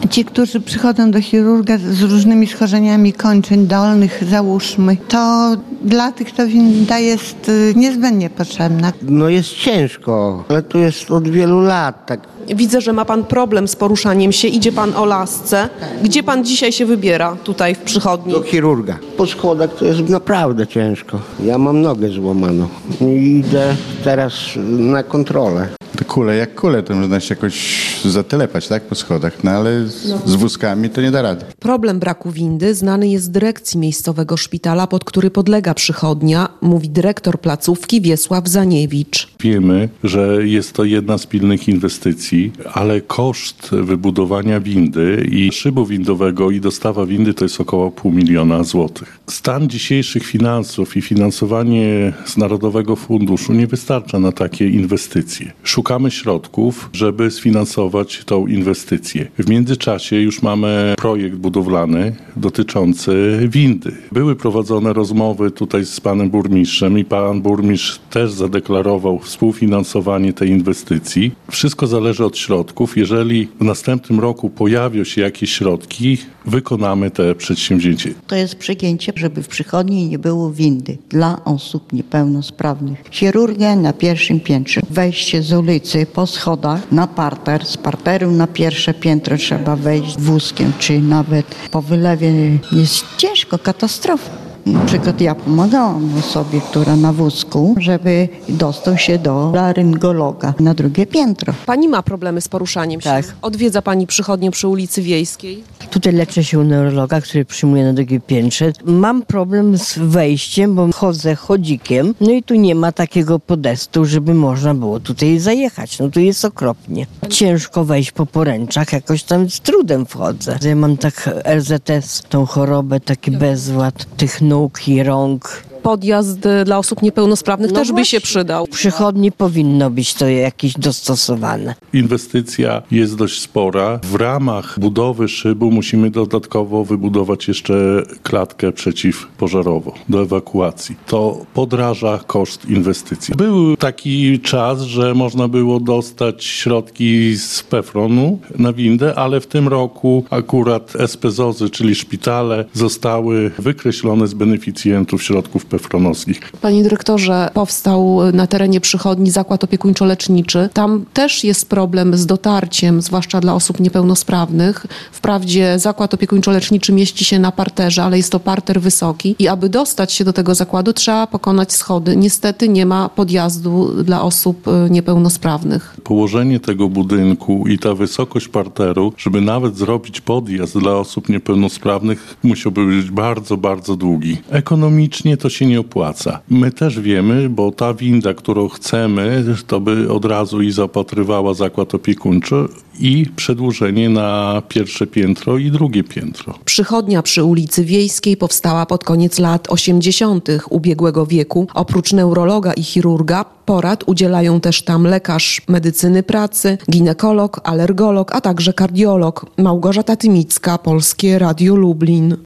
Ci, którzy przychodzą do chirurga z różnymi schorzeniami kończyn dolnych, załóżmy, to dla tych to winda jest niezbędnie potrzebna. No jest ciężko, ale to jest od wielu lat tak. Widzę, że ma pan problem z poruszaniem się. Idzie pan o lasce. Gdzie pan dzisiaj się wybiera tutaj w przychodni? Do chirurga. Po schodach to jest naprawdę ciężko. Ja mam nogę złamaną i idę teraz na kontrolę. Te kule jak kule, to można się jakoś zatelepać, tak, po schodach, no ale z wózkami to nie da rady. Problem braku windy znany jest dyrekcji miejscowego szpitala, pod który podlega przychodnia, mówi dyrektor placówki Wiesław Zaniewicz. Wiemy, że jest to jedna z pilnych inwestycji, ale koszt wybudowania windy i szybu windowego i dostawa windy to jest około 500 000 złotych. Stan dzisiejszych finansów i finansowanie z Narodowego Funduszu nie wystarcza na takie inwestycje. Szukamy środków, żeby sfinansować tą inwestycję. W międzyczasie już mamy projekt budowlany dotyczący windy. Były prowadzone rozmowy tutaj z panem burmistrzem i pan burmistrz też zadeklarował współfinansowanie tej inwestycji. Wszystko zależy od środków. Jeżeli w następnym roku pojawią się jakieś środki, wykonamy te przedsięwzięcie. To jest przegięcie, żeby w przychodni nie było windy dla osób niepełnosprawnych. Chirurgia na pierwszym piętrze. Wejście z ulicy po schodach na parter, z parteru na pierwsze piętro trzeba wejść wózkiem, czy nawet po wylewie jest ciężko, katastrofa. Na przykład ja pomagałam osobie, która na wózku, żeby dostał się do laryngologa na drugie piętro. Pani ma problemy z poruszaniem się? Tak. Odwiedza pani przychodnię przy ulicy Wiejskiej? Tutaj leczę się u neurologa, który przyjmuje na drugie piętrze. Mam problem z wejściem, bo chodzę chodzikiem, no i tu nie ma takiego podestu, żeby można było tutaj zajechać. No tu jest okropnie. Ciężko wejść po poręczach, jakoś tam z trudem wchodzę. Ja mam tak LZS, tą chorobę, taki bezwład tych nóg i rąk. Podjazd dla osób niepełnosprawnych też by się przydał. W przychodni powinno być to jakieś dostosowane. Inwestycja jest dość spora. W ramach budowy szybu musimy dodatkowo wybudować jeszcze klatkę przeciwpożarową do ewakuacji. To podraża koszt inwestycji. Był taki czas, że można było dostać środki z PFRON-u na windę, ale w tym roku akurat SPZOZ-y, czyli szpitale, zostały wykreślone z beneficjentów środków PFRON-owskich. Panie dyrektorze, powstał na terenie przychodni zakład opiekuńczo-leczniczy. Tam też jest problem z dotarciem, zwłaszcza dla osób niepełnosprawnych. Wprawdzie zakład opiekuńczo-leczniczy mieści się na parterze, ale jest to parter wysoki i aby dostać się do tego zakładu, trzeba pokonać schody. Niestety nie ma podjazdu dla osób niepełnosprawnych. Położenie tego budynku i ta wysokość parteru, żeby nawet zrobić podjazd dla osób niepełnosprawnych, musiałby być bardzo, bardzo długi. Ekonomicznie to się nie opłaca. My też wiemy, bo ta winda, którą chcemy, to by od razu i zaopatrywała zakład opiekuńczy i przedłużenie na pierwsze piętro i drugie piętro. Przychodnia przy ulicy Wiejskiej powstała pod koniec lat 80. ubiegłego wieku. Oprócz neurologa i chirurga porad udzielają też tam lekarz medycyny pracy, ginekolog, alergolog, a także kardiolog. Małgorzata Tymicka, Polskie Radio Lublin.